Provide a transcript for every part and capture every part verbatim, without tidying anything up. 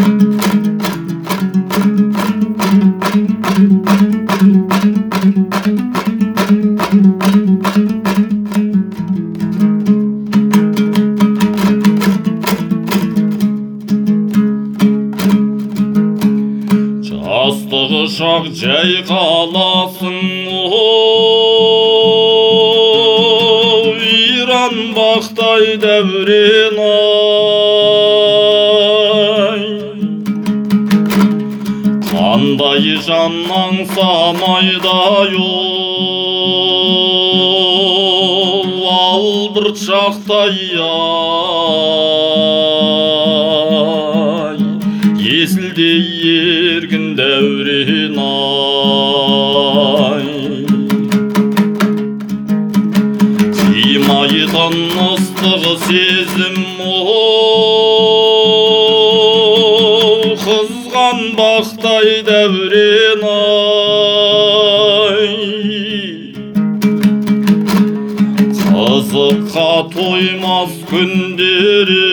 Жастығы шақ жай қаласың, виран бақтай дәурен ай. Қандай жаннан самайдай ол, албырт шақтай ай. Есілде еркін дәурен ай. Тимайтын ыстығы сезім ол, қызған бақтай дәурен ай. Қызыққа тоймас күндері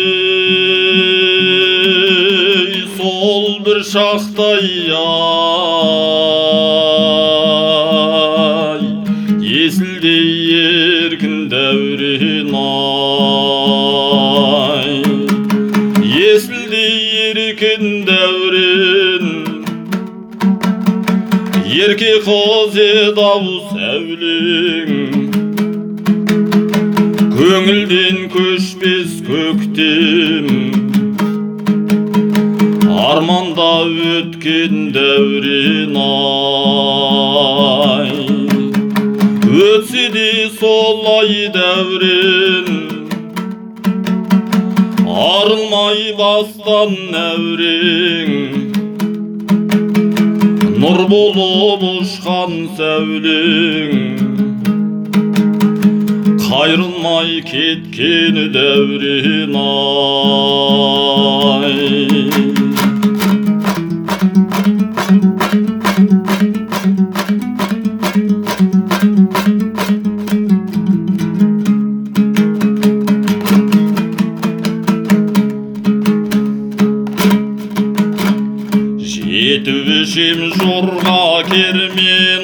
сол бір шақтай ай. Есілде еркін дәурен ай. Есілде еркін дәурен, ерке қыз еді-ау сәулең. Көңілден көшпес көктем, арманда өткен дәурен ай. Өтсе де солай дәурен, арылмай бастан әурең. Нұр болып ұшқан сәулең, қайрылмай кеткен дәурен ай. Жетіп ішем жорға кермен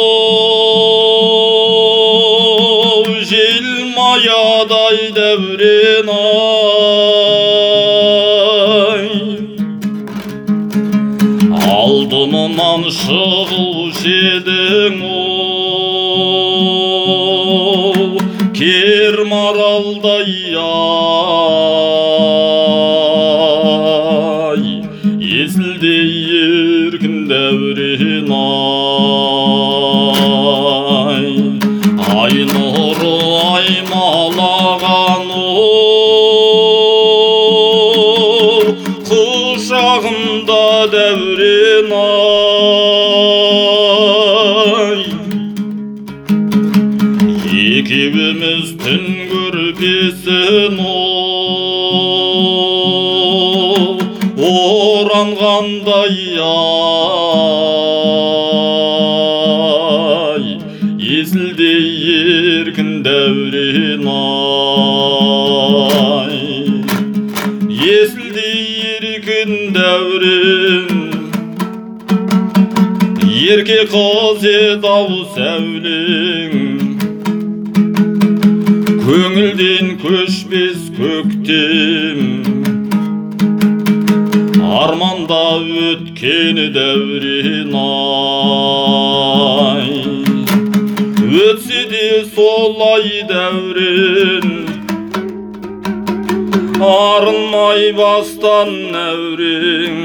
оу, желмаядай дәурен ай. Алдымнан шығушы едің оу, кер маралдай ай. Есілде еркін дәурен ай. Ай нұры аймалаған ол, құшағымда дәурен ай. Екеуміз түн көрпесін ол, оранғандай ай. Есілде еркін дәурен ай. Есілде еркін дәурен, ерке қыз еді-ау сәулең. Көңілден көшпес көктем, арманда өткен дәурен ай. Өтсе де солай дәурен, арылмай бастан әурең.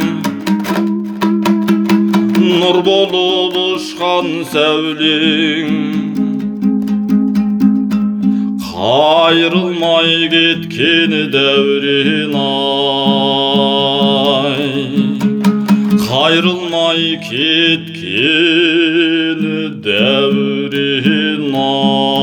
Нұр болып ұшқан сәулең, қайрылмай кеткен дәурен ай. Қайрылмай кеткен дәурен ай.